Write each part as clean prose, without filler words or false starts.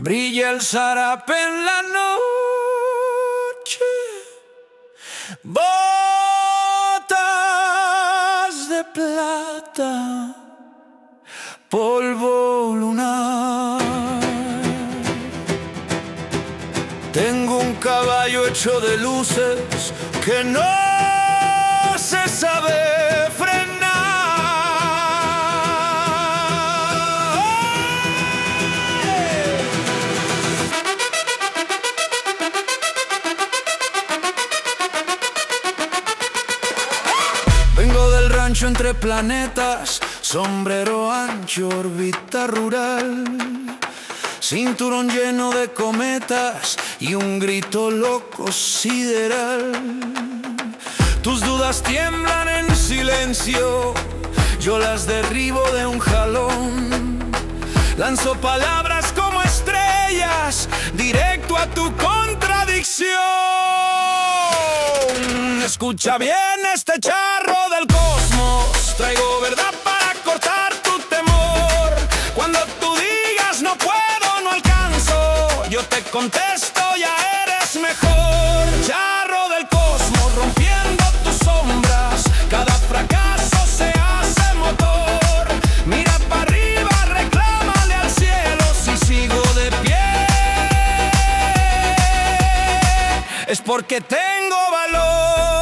Brilla el zarape en la noche, botas de plata, polvo lunar. Tengo un caballo hecho de luces que no se sabe frenar. Vengo del rancho entre planetas, sombrero ancho, órbita rural, cinturón lleno de cometas y un grito loco sideral. Tus dudas tiemblan en silencio, yo las derribo de un jalón. Lanzo palabras como estrellas, directo a tu contradicción. Escucha bien este charro del cosmos, traigo verdad para cortar tu temor. Cuando tú digas no puedo, no alcanzo, yo te contesto ya eres mejor. Charro del cosmos, rompiendo tus sombras, cada fracaso se hace motor. Mira para arriba, reclámale al cielo, si sigo de pie es porque tengo valor.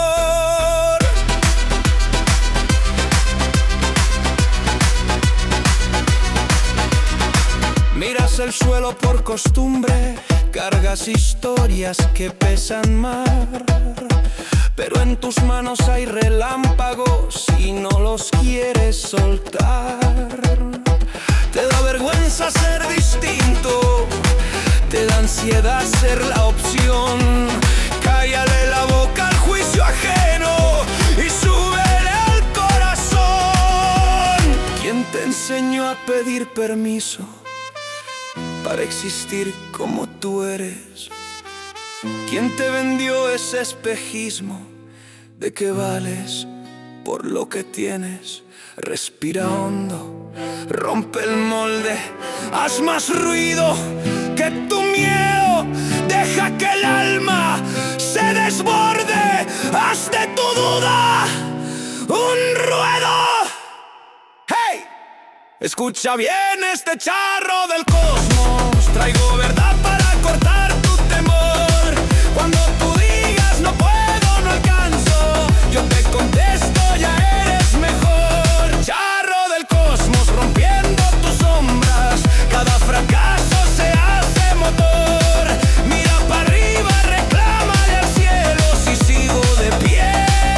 Miras el suelo por costumbre, cargas historias que pesan mar, pero en tus manos hay relámpagos y no los quieres soltar. Te da vergüenza ser distinto, te da ansiedad ser la opción. Cállale la boca al juicio ajeno y súbele al corazón. ¿Quién te enseñó a pedir permiso para existir como tú eres? ¿Quién te vendió ese espejismo de que vales por lo que tienes? Respira hondo, rompe el molde, haz más ruido que tu miedo. Deja que el alma se desborde, haz de tu duda un ruedo. ¡Hey! Escucha bien este charro del cosmos, traigo verdad para cortar tu temor. Cuando tú digas no puedo, no alcanzo, yo te contesto ya eres mejor. Charro del cosmos, rompiendo tus sombras, cada fracaso se hace motor. Mira para arriba, reclámale al cielo, si sigo de pie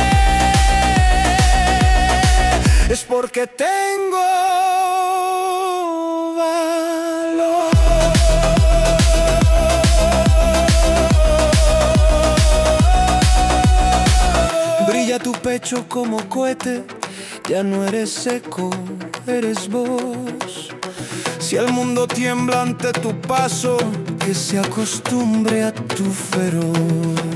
es porque tengo valor. Brilla tu pecho como cohete, ya no eres seco, eres vos. Si el mundo tiembla ante tu paso, que se acostumbre a tu feroz.